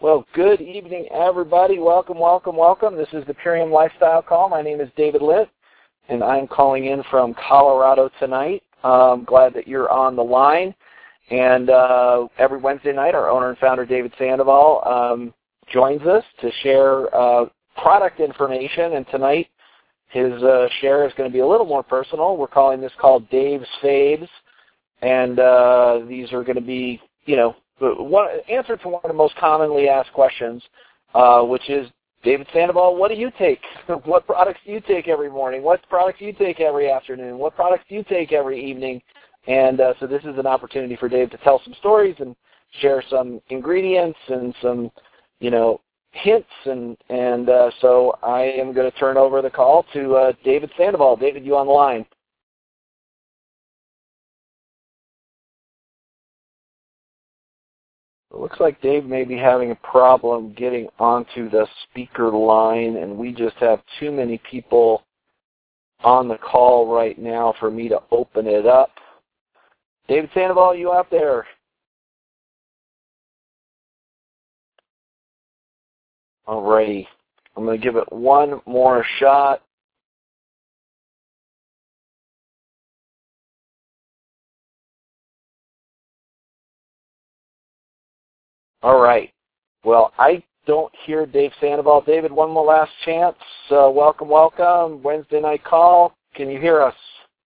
Well, good evening, everybody. Welcome, welcome, welcome. This is the Purium Lifestyle Call. My name is David Litt, and I'm calling in from Colorado tonight. Glad that you're on the line. And every Wednesday night, our owner and founder, David Sandoval, joins us to share product information. And tonight, his share is going to be a little more personal. We're calling this call Dave's Faves. And these are going to be, answer to one of the most commonly asked questions, which is, David Sandoval, what do you take? What products do you take every morning? What products do you take every afternoon? What products do you take every evening? And so this is an opportunity for Dave to tell some stories and share some ingredients and some, hints. And so I am going to turn over the call to David Sandoval. David, you on the line? It looks like Dave may be having a problem getting onto the speaker line, and we just have too many people on the call right now for me to open it up. David Sandoval, you out there? Alrighty. I'm going to give it one more shot. All right. Well, I don't hear Dave Sandoval. David, one more last chance. Welcome, welcome. Wednesday night call. Can you hear us?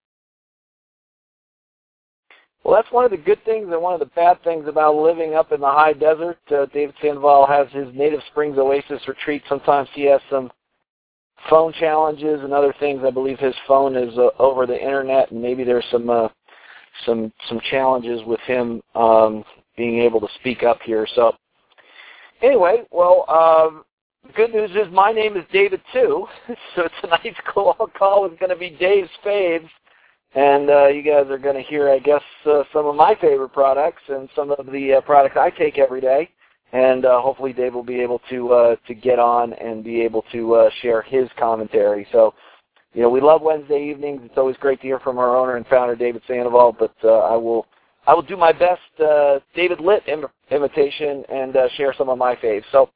Well, that's one of the good things and one of the bad things about living up in the high desert. David Sandoval has his Native Springs Oasis retreat. Sometimes he has some phone challenges and other things. I believe his phone is over the internet, and maybe there's some challenges with him being able to speak up here. So anyway, well, the good news is my name is David too, so tonight's call is going to be Dave's Faves, and you guys are going to hear, I guess, some of my favorite products and some of the products I take every day, and hopefully Dave will be able to get on and be able to share his commentary. So, we love Wednesday evenings. It's always great to hear from our owner and founder, David Sandoval, but I will do my best David Litt imitation and share some of my faves. So,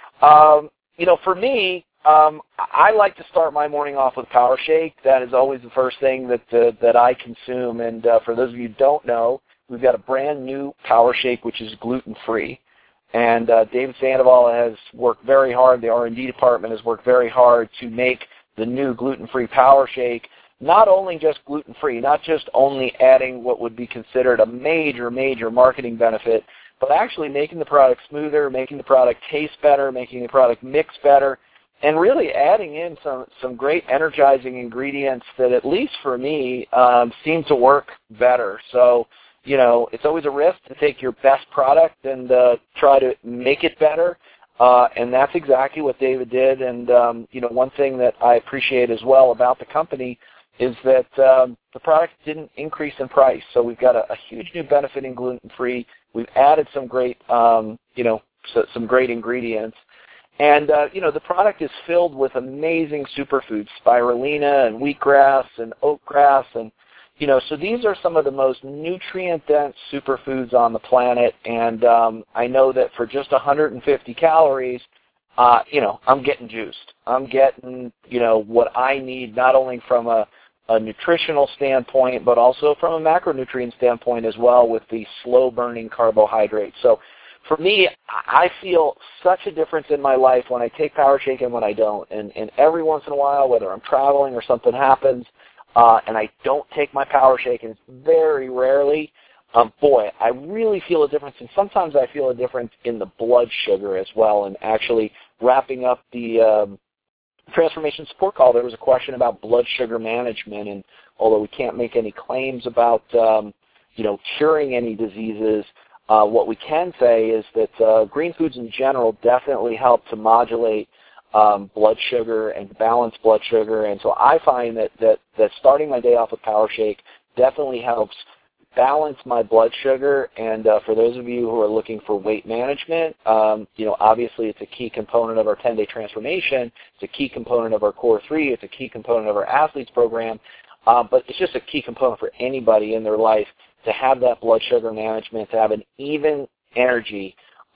for me, I like to start my morning off with Power Shake. That is always the first thing that I consume. And for those of you who don't know, we've got a brand new Power Shake which is gluten-free. And David Sandoval has worked very hard. The R&D department has worked very hard to make the new gluten-free Power Shake not only just gluten-free, not just only adding what would be considered a major, major marketing benefit, but actually making the product smoother, making the product taste better, making the product mix better, and really adding in some great energizing ingredients that, at least for me, seem to work better. So, it's always a risk to take your best product and try to make it better. And that's exactly what David did. And, one thing that I appreciate as well about the company is that the product didn't increase in price. So we've got a huge new benefit in gluten-free. We've added some great, some great ingredients. And, the product is filled with amazing superfoods, spirulina and wheatgrass and oatgrass. And, so these are some of the most nutrient-dense superfoods on the planet. And I know that for just 150 calories, I'm getting juiced. I'm getting, what I need, not only from a nutritional standpoint, but also from a macronutrient standpoint as well, with the slow-burning carbohydrates. So for me, I feel such a difference in my life when I take Power Shake and when I don't. And every once in a while, whether I'm traveling or something happens, and I don't take my Power Shake, and it's very rarely, I really feel a difference. And sometimes I feel a difference in the blood sugar as well. And actually wrapping up the Transformation Support Call, there was a question about blood sugar management, and although we can't make any claims about, curing any diseases, what we can say is that green foods in general definitely help to modulate blood sugar and balance blood sugar. And so I find that starting my day off with Power Shake definitely helps balance my blood sugar. And for those of you who are looking for weight management, obviously it's a key component of our 10-day transformation. It's a key component of our Core 3. It's a key component of our Athletes program. But it's just a key component for anybody in their life to have that blood sugar management, to have an even energy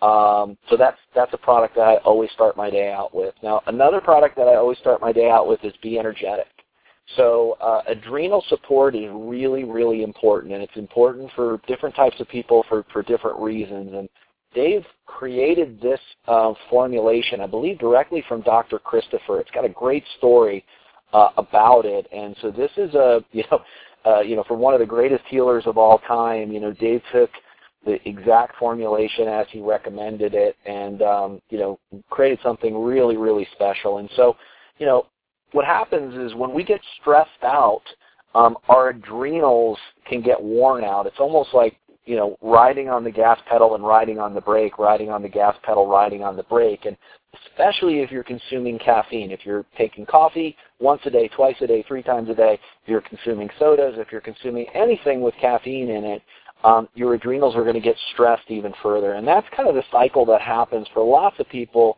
So that's a product that I always start my day out with. Now, another product that I always start my day out with is Be Energetic. So adrenal support is really, really important, and it's important for different types of people for different reasons. And Dave created this formulation, I believe, directly from Dr. Christopher. It's got a great story about it, and so this is from one of the greatest healers of all time. Dave took the exact formulation as he recommended it, and created something really, really special. And so, what happens is when we get stressed out, our adrenals can get worn out. It's almost like riding on the gas pedal and riding on the brake, riding on the gas pedal, riding on the brake, and especially if you're consuming caffeine. If you're taking coffee once a day, twice a day, 3 times a day, if you're consuming sodas, if you're consuming anything with caffeine in it, your adrenals are going to get stressed even further. And that's kind of the cycle that happens for lots of people.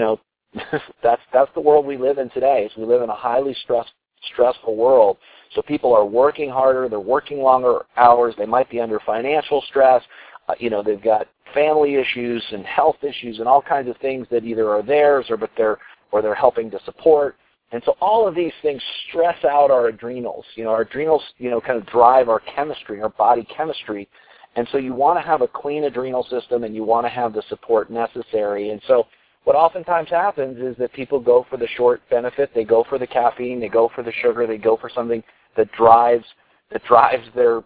That's the world we live in today. So we live in a highly stressful world. So people are working harder, they're working longer hours, they might be under financial stress, they've got family issues and health issues and all kinds of things that either are theirs or they're helping to support. And so all of these things stress out our adrenals. Our adrenals, kind of drive our chemistry, our body chemistry. And so you want to have a clean adrenal system, and you want to have the support necessary. And so what oftentimes happens is that people go for the short benefit. They go for the caffeine. They go for the sugar. They go for something that drives their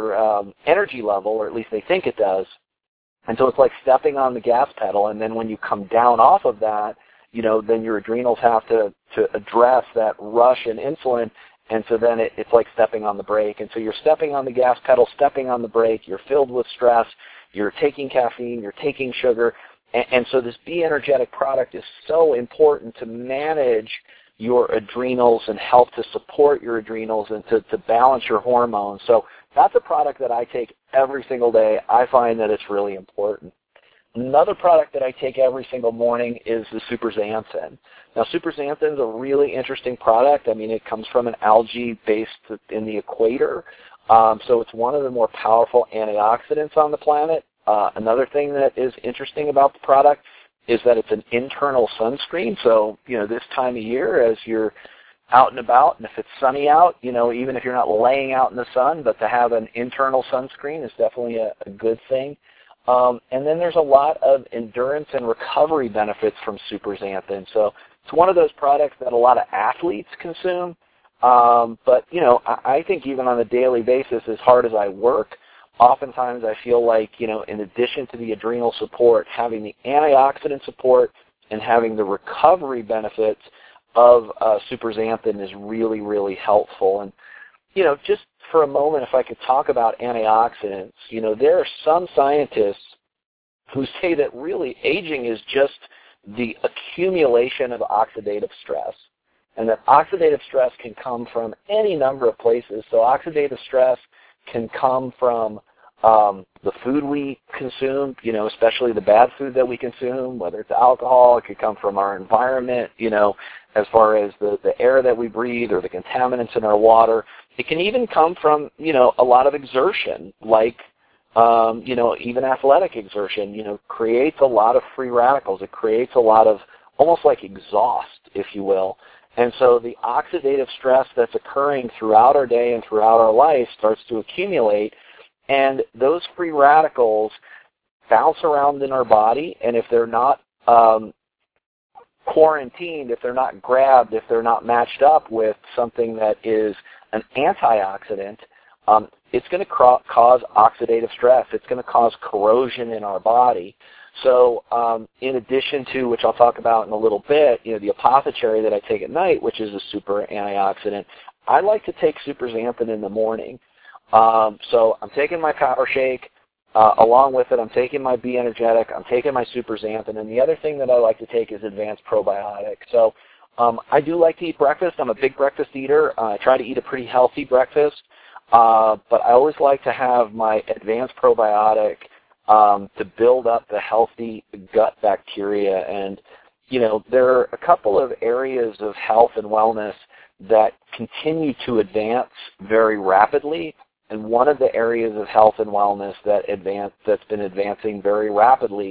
energy level, or at least they think it does. And so it's like stepping on the gas pedal. And then when you come down off of that, then your adrenals have to address that rush in insulin. And so then it's like stepping on the brake. And so you're stepping on the gas pedal, stepping on the brake. You're filled with stress. You're taking caffeine. You're taking sugar. And so this Be Energetic product is so important to manage your adrenals and help to support your adrenals and to balance your hormones. So that's a product that I take every single day. I find that it's really important. Another product that I take every single morning is the Super Xanthan. Now, Super Xanthan is a really interesting product. I mean, it comes from an algae based in the equator. So it's one of the more powerful antioxidants on the planet. Another thing that is interesting about the product is that it's an internal sunscreen. So, this time of year as you're out and about, and if it's sunny out, even if you're not laying out in the sun, but to have an internal sunscreen is definitely a good thing. And then there's a lot of endurance and recovery benefits from Super Xanthan. So it's one of those products that a lot of athletes consume. But, I think even on a daily basis, as hard as I work, oftentimes I feel like, in addition to the adrenal support, having the antioxidant support and having the recovery benefits of Super Xanthan is really, really helpful. And, just for a moment, if I could talk about antioxidants, there are some scientists who say that really aging is just the accumulation of oxidative stress, and that oxidative stress can come from any number of places. So oxidative stress can come from the food we consume, especially the bad food that we consume, whether it's alcohol. It could come from our environment, as far as the air that we breathe or the contaminants in our water. It can even come from, a lot of exertion, like, even athletic exertion, creates a lot of free radicals. It creates a lot of almost like exhaust, if you will. And so the oxidative stress that's occurring throughout our day and throughout our life starts to accumulate, and those free radicals bounce around in our body, and if they're not quarantined, if they're not grabbed, if they're not matched up with something that is an antioxidant, it's going to cause oxidative stress. It's going to cause corrosion in our body. So in addition to, which I'll talk about in a little bit, the apothecary that I take at night, which is a super antioxidant, I like to take Super Xanthan in the morning. So I'm taking my Power Shake. Along with it, I'm taking my Be Energetic. I'm taking my Super Xanthan. And the other thing that I like to take is Advanced Probiotic. So I do like to eat breakfast. I'm a big breakfast eater. I try to eat a pretty healthy breakfast. But I always like to have my Advanced Probiotic to build up the healthy gut bacteria. And, there are a couple of areas of health and wellness that continue to advance very rapidly. And one of the areas of health and wellness that's been advancing very rapidly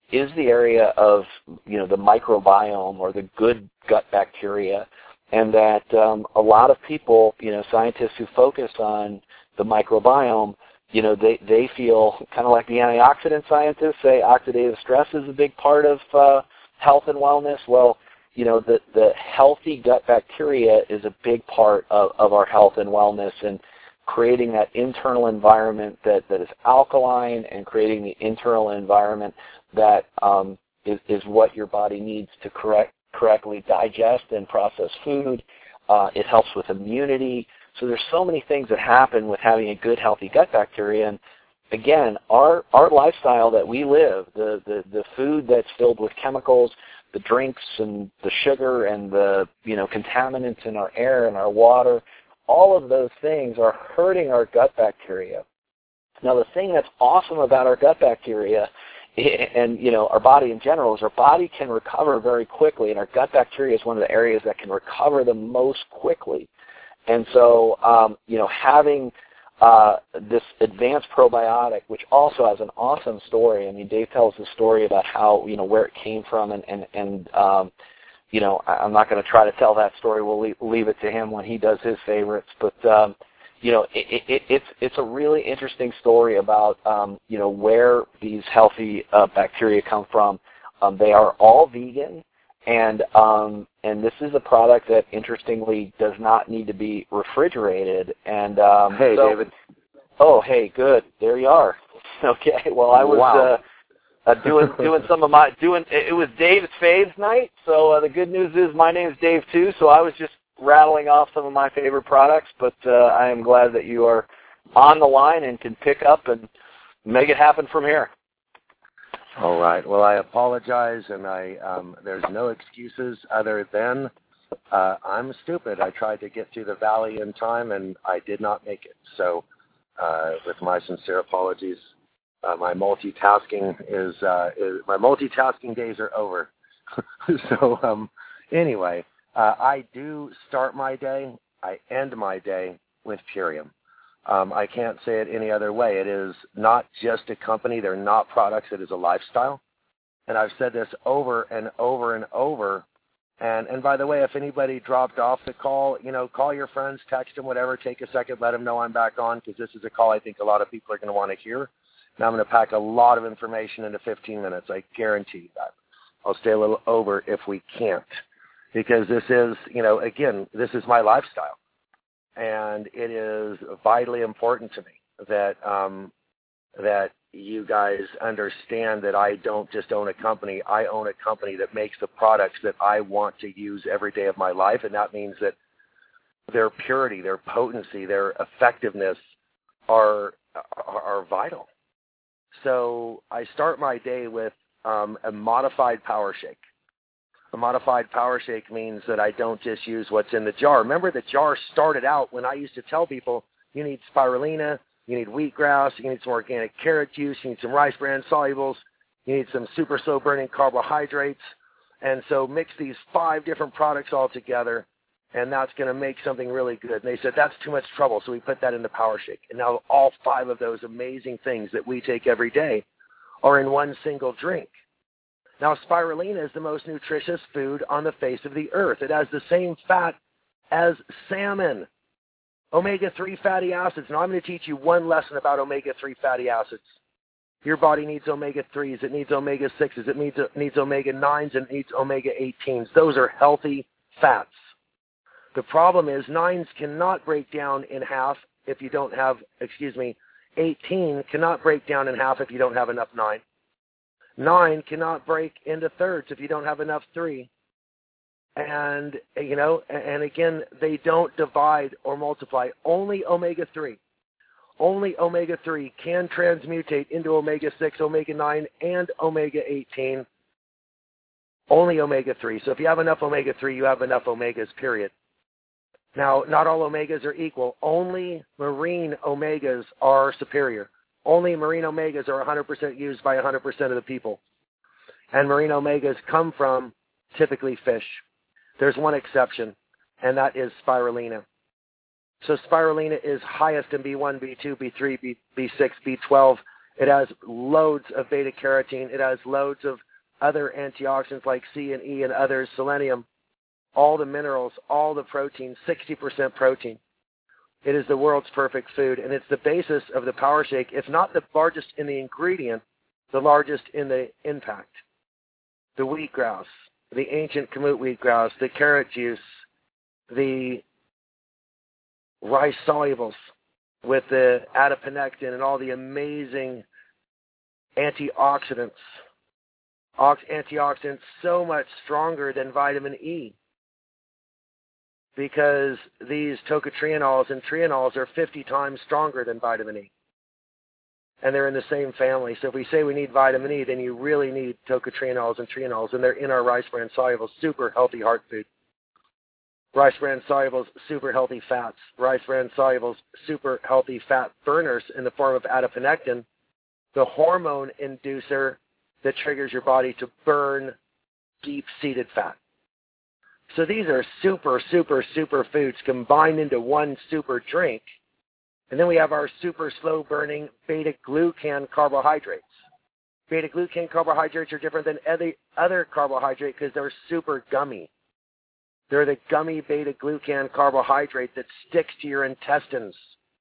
is the area of, the microbiome or the good gut bacteria, and that a lot of people, scientists who focus on the microbiome, they feel kind of like the antioxidant scientists say oxidative stress is a big part of health and wellness. Well, the healthy gut bacteria is a big part of our health and wellness, and creating that internal environment that is alkaline and creating the internal environment that is what your body needs to correctly digest and process food. It helps with immunity. So there's so many things that happen with having a good, healthy gut bacteria. And again, our lifestyle that we live, the food that's filled with chemicals, the drinks and the sugar and the contaminants in our air and our water, all of those things are hurting our gut bacteria. Now, the thing that's awesome about our gut bacteria and our body in general is our body can recover very quickly, and our gut bacteria is one of the areas that can recover the most quickly. And so, having this advanced probiotic, which also has an awesome story. I mean, Dave tells the story about how, where it came from, and I'm not going to try to tell that story. We'll leave it to him when he does his favorites. But, it's a really interesting story about, where these healthy bacteria come from. They are all vegan. And this is a product that, interestingly, does not need to be refrigerated. And hey, David. Oh, hey, good. There you are. Okay. Well, I was doing some of my It was Dave's faves night. So the good news is my name's Dave too. So I was just rattling off some of my favorite products. But I am glad that you are on the line and can pick up and make it happen from here. All right. Well, I apologize, and there's no excuses other than I'm stupid. I tried to get to the valley in time, and I did not make it. So, with my sincere apologies, my multitasking my multitasking days are over. So, anyway, I do start my day. I end my day with Purium. I can't say it any other way. It is not just a company. They're not products. It is a lifestyle. And I've said this over and over and over. And by the way, if anybody dropped off the call, call your friends, text them, whatever. Take a second, let them know I'm back on, because this is a call I think a lot of people are going to want to hear. And I'm going to pack a lot of information into 15 minutes. I guarantee you that. I'll stay a little over if we can't, because this is, again, this is my lifestyle. And it is vitally important to me that that you guys understand that I don't just own a company. I own a company that makes the products that I want to use every day of my life, and that means that their purity, their potency, their effectiveness are vital. So I start my day with a modified Power Shake. A modified Power Shake means that I don't just use what's in the jar. Remember, the jar started out when I used to tell people, you need spirulina, you need wheatgrass, you need some organic carrot juice, you need some rice bran solubles, you need some super slow burning carbohydrates. And so mix these 5 different products all together, and that's going to make something really good. And they said, that's too much trouble, so we put that in the Power Shake. And now all 5 of those amazing things that we take every day are in one single drink. Now, spirulina is the most nutritious food on the face of the earth. It has the same fat as salmon, omega-3 fatty acids. Now, I'm going to teach you one lesson about omega-3 fatty acids. Your body needs omega-3s, it needs omega-6s, it needs omega-9s, and it needs omega-18s. Those are healthy fats. The problem is 9s cannot break down in half if you don't have, 18 cannot break down in half if you don't have enough 9. 9 cannot break into thirds if you don't have enough 3. And, and again, they don't divide or multiply. Only omega-3. Only omega-3 can transmutate into omega-6, omega-9, and omega-18. Only omega-3. So if you have enough omega-3, you have enough omegas, period. Now, not all omegas are equal. Only marine omegas are superior. Only marine omegas are 100% used by 100% of the people. And marine omegas come from, typically, fish. There's one exception, and that is spirulina. So spirulina is highest in B1, B2, B3, B6, B12, It has loads of beta-carotene. It has loads of other antioxidants like C and E and others, selenium, all the minerals, all the protein, 60% protein. It is the world's perfect food, and it's the basis of the Power Shake, if not the largest in the ingredient, the largest in the impact. The wheatgrass, the ancient Kamut wheatgrass, the carrot juice, the rice solubles with the adiponectin and all the amazing antioxidants. Antioxidants so much stronger than vitamin E, because these tocotrienols and trienols are 50 times stronger than vitamin E. And they're in the same family. So if we say we need vitamin E, then you really need tocotrienols and trienols, and they're in our rice bran solubles, super healthy heart food. Rice bran solubles, super healthy fats. Rice bran solubles, super healthy fat burners in the form of adiponectin, the hormone inducer that triggers your body to burn deep-seated fat. So these are super, super, super foods combined into one super drink. And then we have our super slow-burning beta-glucan carbohydrates. Beta-glucan carbohydrates are different than any other carbohydrate because they're super gummy. They're the gummy beta-glucan carbohydrate that sticks to your intestines.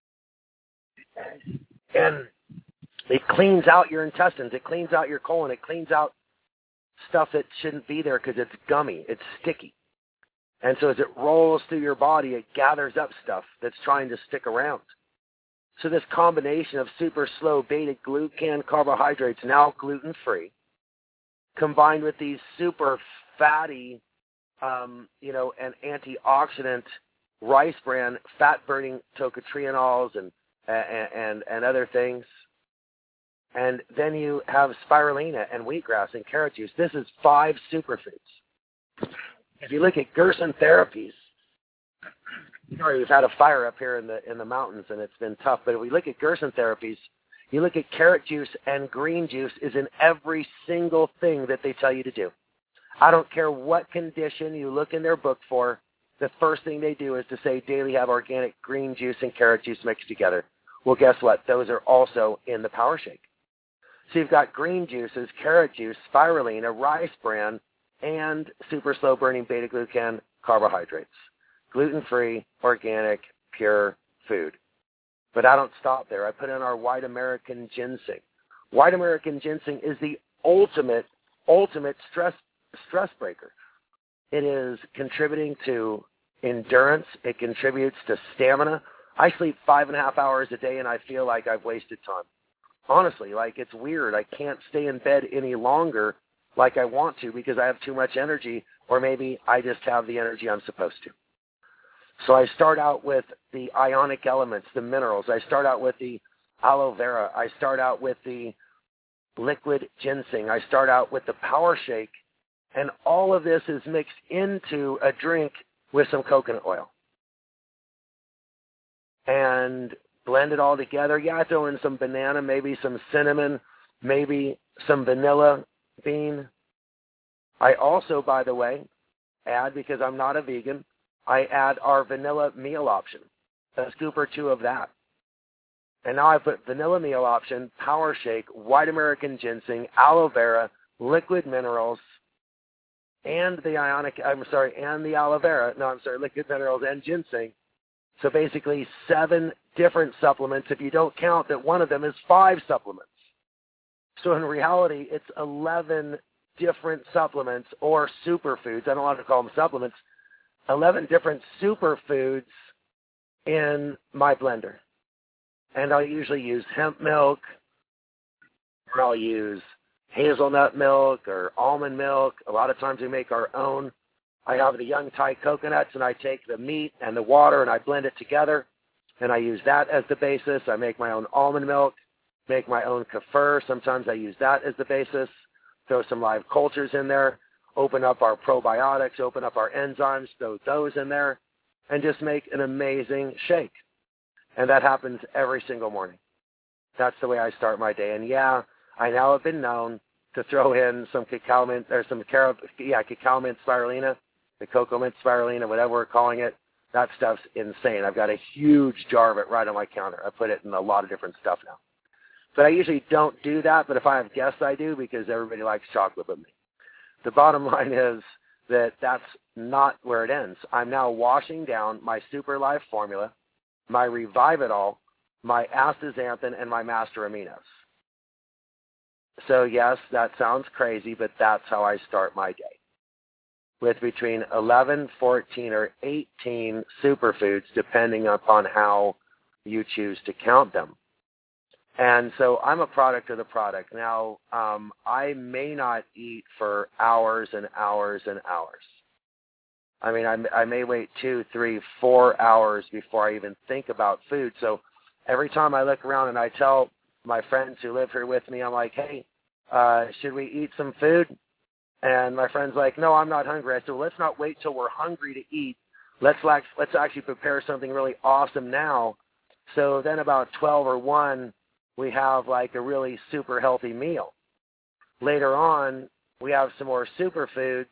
And it cleans out your intestines. It cleans out your colon. It cleans out stuff that shouldn't be there because it's gummy. It's sticky. And so as it rolls through your body, it gathers up stuff that's trying to stick around. So this combination of super slow beta-glucan carbohydrates, now gluten-free, combined with these super fatty, and antioxidant rice bran fat-burning tocotrienols and other things. And then you have spirulina and wheatgrass and carrot juice. This is 5 superfoods. If you look at Gerson Therapies, sorry, we've had a fire up here in the mountains and it's been tough. But if we look at Gerson Therapies, you look at carrot juice and green juice is in every single thing that they tell you to do. I don't care what condition you look in their book for. The first thing they do is to say daily have organic green juice and carrot juice mixed together. Well, guess what? Those are also in the Power Shake. So you've got green juices, carrot juice, spirulina, rice bran, and super slow-burning beta-glucan carbohydrates. Gluten-free, organic, pure food. But I don't stop there. I put in our White American Ginseng. White American Ginseng is the ultimate stress breaker. It is contributing to endurance. It contributes to stamina. I sleep 5.5 hours a day, and I feel like I've wasted time. Honestly, like it's weird. I can't stay in bed any longer like I want to because I have too much energy, or maybe I just have the energy I'm supposed to. So I start out with the ionic elements, the minerals. I start out with the aloe vera. I start out with the liquid ginseng. I start out with the Power Shake. And all of this is mixed into a drink with some coconut oil. And blend it all together. Yeah, I throw in some banana, maybe some cinnamon, maybe some vanilla bean. I also, by the way, add, because I'm not a vegan, I add our vanilla meal option, a scoop or 2 of that. And now I put vanilla meal option, Power Shake, White American Ginseng, aloe vera, liquid minerals, and the aloe vera. Liquid minerals and ginseng. So basically 7 different supplements if you don't count that one of them is 5 supplements. So in reality, it's 11 different supplements or superfoods. I don't want to call them supplements. 11 different superfoods in my blender. And I'll usually use hemp milk, or I'll use hazelnut milk or almond milk. A lot of times we make our own. I have the young Thai coconuts, and I take the meat and the water, and I blend it together, and I use that as the basis. I make my own almond milk, make my own kefir. Sometimes I use that as the basis. Throw some live cultures in there, open up our probiotics, open up our enzymes, throw those in there, and just make an amazing shake. And that happens every single morning. That's the way I start my day. And yeah, I now have been known to throw in some cacao mint spirulina, the cocoa mint spirulina, whatever we're calling it. That stuff's insane. I've got a huge jar of it right on my counter. I put it in a lot of different stuff now. But I usually don't do that, but if I have guests, I do, because everybody likes chocolate with me. The bottom line is that that's not where it ends. I'm now washing down my Super Life formula, my Revive-It-All, my astaxanthin, and my Master Aminos. So yes, that sounds crazy, but that's how I start my day, with between 11, 14, or 18 superfoods, depending upon how you choose to count them. And so I'm a product of the product. Now, I may not eat for hours and hours and hours. I mean, I may wait 2, 3, 4 hours before I even think about food. So every time I look around and I tell my friends who live here with me, I'm like, hey, should we eat some food? And my friend's like, no, I'm not hungry. I said, well, let's not wait till we're hungry to eat. Let's actually prepare something really awesome now. So then about 12 or 1, we have like a really super healthy meal. Later on, we have some more superfoods,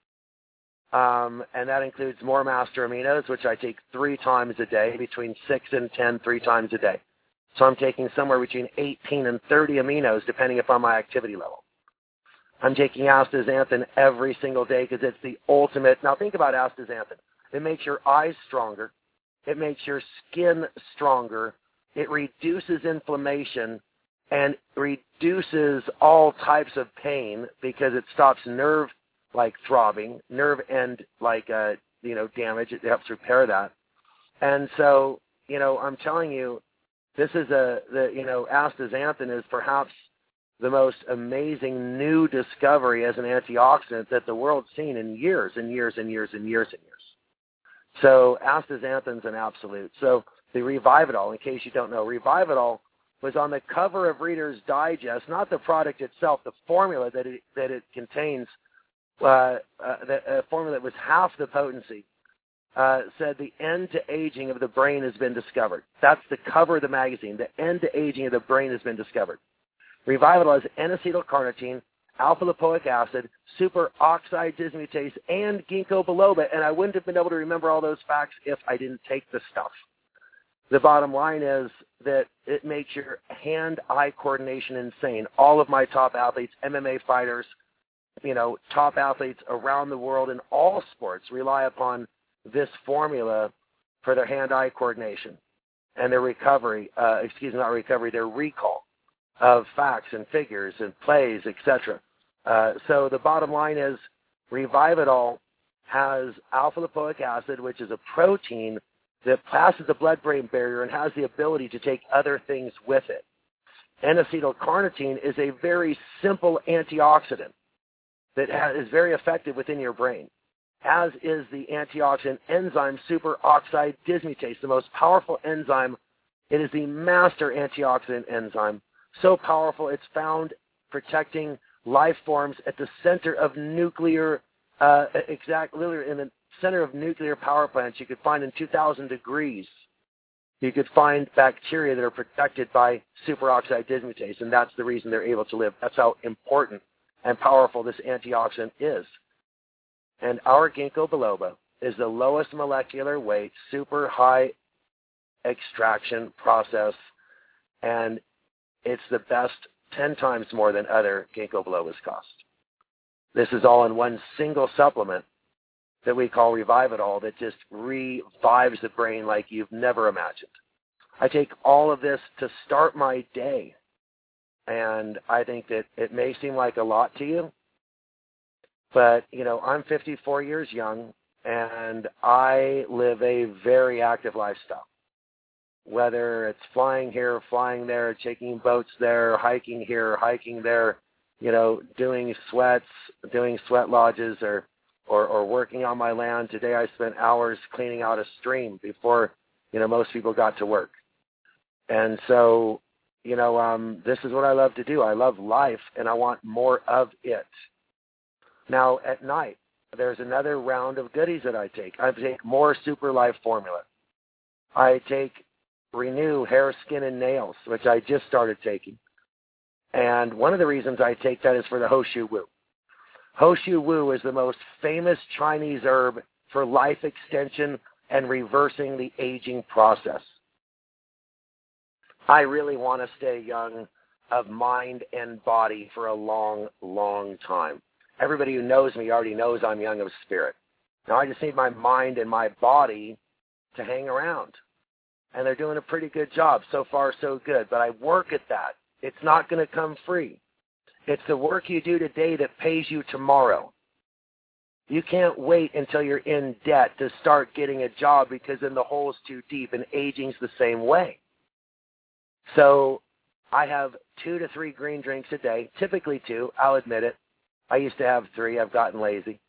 and that includes more Master Aminos, which I take 3 times a day, between 6 and 10, 3 times a day. So I'm taking somewhere between 18 and 30 aminos, depending upon my activity level. I'm taking astaxanthin every single day because it's the ultimate. Now think about astaxanthin. It makes your eyes stronger. It makes your skin stronger. It reduces inflammation and reduces all types of pain because it stops nerve throbbing, nerve end damage. It helps repair that. And so, I'm telling you, this is astaxanthin is perhaps the most amazing new discovery as an antioxidant that the world's seen in years and years and years and years and years. So astaxanthin's an absolute. So the Revive-It-All, in case you don't know, Revive-It-All was on the cover of Reader's Digest, not the product itself, the formula that it contains, the formula that was half the potency, said the end to aging of the brain has been discovered. That's the cover of the magazine. The end to aging of the brain has been discovered. Revive-It-All is N-acetylcarnitine, alpha-lipoic acid, superoxide dismutase, and ginkgo biloba, and I wouldn't have been able to remember all those facts if I didn't take the stuff. The bottom line is that it makes your hand-eye coordination insane. All of my top athletes, MMA fighters, top athletes around the world in all sports rely upon this formula for their hand-eye coordination and their their recall of facts and figures and plays, etc. So the bottom line is Revive-It-All has alpha-lipoic acid, which is a protein that passes the blood-brain barrier and has the ability to take other things with it. N-acetylcarnitine is a very simple antioxidant that is very effective within your brain, as is the antioxidant enzyme superoxide dismutase, the most powerful enzyme. It is the master antioxidant enzyme, so powerful it's found protecting life forms at the center of nuclear, literally in the center of nuclear power plants. You could find in 2,000 degrees, you could find bacteria that are protected by superoxide dismutase, and that's the reason they're able to live. That's how important and powerful this antioxidant is. And our ginkgo biloba is the lowest molecular weight, super high extraction process, and it's the best 10 times more than other ginkgo bilobas cost. This is all in one single supplement that we call Revive-It-All that just revives the brain like you've never imagined. I take all of this to start my day, and I think that it may seem like a lot to you, but, I'm 54 years young, and I live a very active lifestyle. Whether it's flying here, flying there, taking boats there, hiking here, hiking there, doing sweat lodges or working on my land. Today I spent hours cleaning out a stream before, most people got to work. And so, this is what I love to do. I love life, and I want more of it. Now, at night, there's another round of goodies that I take. I take more Super Life formula. I take Renew Hair, Skin, and Nails, which I just started taking. And one of the reasons I take that is for the Hoshu Wu. Hoshu Wu is the most famous Chinese herb for life extension and reversing the aging process. I really want to stay young. of mind and body for a long, long time. Everybody who knows me already knows I'm young of spirit. Now I just need my mind and my body to hang around. And they're doing a pretty good job. So far, so good. But I work at that. It's not going to come free. It's the work you do today that pays you tomorrow. You can't wait until you're in debt to start getting a job because then the hole's too deep, and aging's the same way. So I have 2 to 3 green drinks a day, typically 2, I'll admit it. I used to have 3. I've gotten lazy.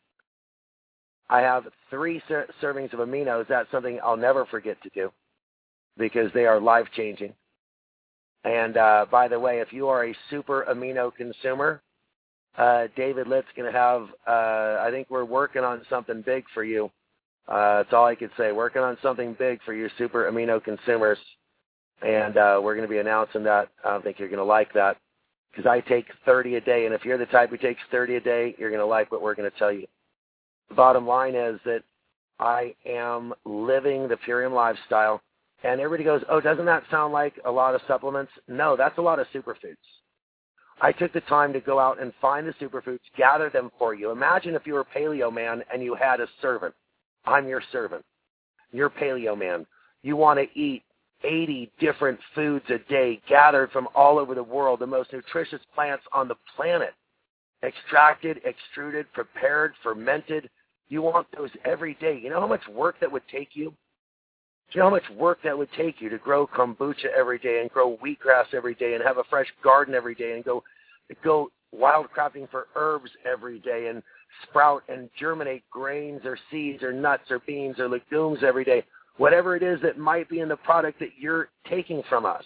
I have 3 servings of aminos. That's something I'll never forget to do because they are life-changing. And by the way, if you are a super amino consumer, David Litt's going to have, I think we're working on something big for you. That's all I could say. Working on something big for you super amino consumers. And we're going to be announcing that. I don't think you're going to like that because I take 30 a day. And if you're the type who takes 30 a day, you're going to like what we're going to tell you. The bottom line is that I am living the Purium lifestyle. And everybody goes, oh, doesn't that sound like a lot of supplements? No, that's a lot of superfoods. I took the time to go out and find the superfoods, gather them for you. Imagine if you were Paleo Man and you had a servant. I'm your servant. You're Paleo Man. You want to eat 80 different foods a day gathered from all over the world, the most nutritious plants on the planet. Extracted, extruded, prepared, fermented. You want those every day. You know how much work that would take you? Do you know how much work that would take you to grow kombucha every day and grow wheatgrass every day and have a fresh garden every day and go wildcrafting for herbs every day and sprout and germinate grains or seeds or nuts or beans or legumes every day? Whatever it is that might be in the product that you're taking from us.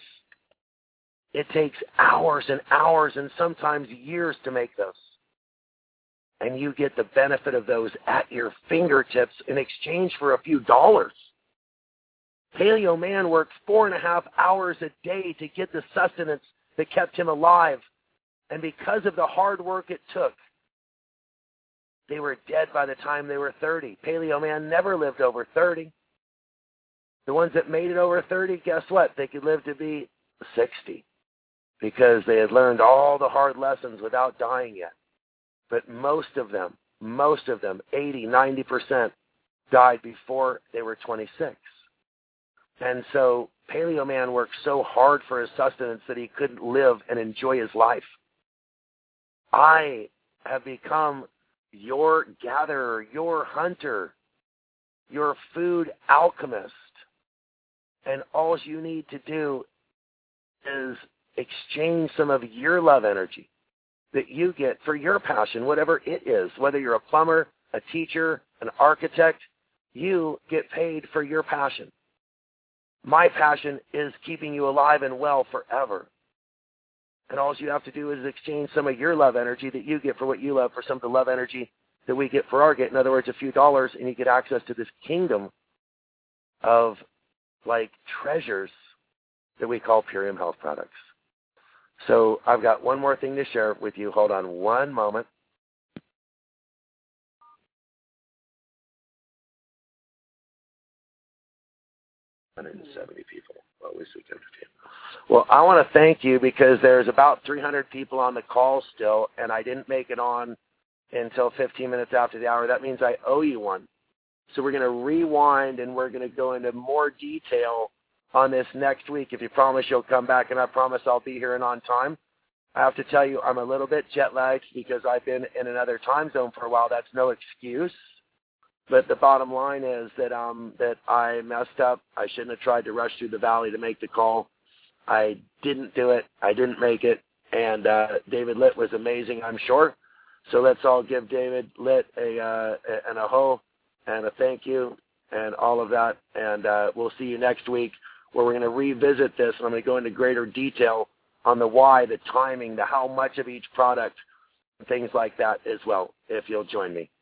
It takes hours and hours and sometimes years to make those. And you get the benefit of those at your fingertips in exchange for a few dollars. Paleo Man worked 4.5 hours a day to get the sustenance that kept him alive. And because of the hard work it took, they were dead by the time they were 30. Paleo Man never lived over 30. The ones that made it over 30, guess what? They could live to be 60 because they had learned all the hard lessons without dying yet. But most of them, 80, 90%, died before they were 26. And so Paleo Man worked so hard for his sustenance that he couldn't live and enjoy his life. I have become your gatherer, your hunter, your food alchemist. And all you need to do is exchange some of your love energy that you get for your passion, whatever it is. Whether you're a plumber, a teacher, an architect, you get paid for your passion. My passion is keeping you alive and well forever. And all you have to do is exchange some of your love energy that you get for what you love for some of the love energy that we get for our get. In other words, a few dollars, and you get access to this kingdom of like treasures that we call Purium Health products. So I've got one more thing to share with you. Hold on one moment. 170 people. Well, at least we can. Well, I want to thank you because there's about 300 people on the call still, and I didn't make it on until 15 minutes after the hour. That means I owe you one. So we're going to rewind, and we're going to go into more detail on this next week. If you promise you'll come back, and I promise I'll be here and on time. I have to tell you, I'm a little bit jet lagged because I've been in another time zone for a while. That's no excuse. But the bottom line is that that I messed up. I shouldn't have tried to rush through the valley to make the call. I didn't do it. I didn't make it. And David Litt was amazing, I'm sure. So let's all give David Litt a ho and a thank you and all of that. And we'll see you next week where we're going to revisit this. And I'm going to go into greater detail on the why, the timing, the how much of each product, things like that as well, if you'll join me.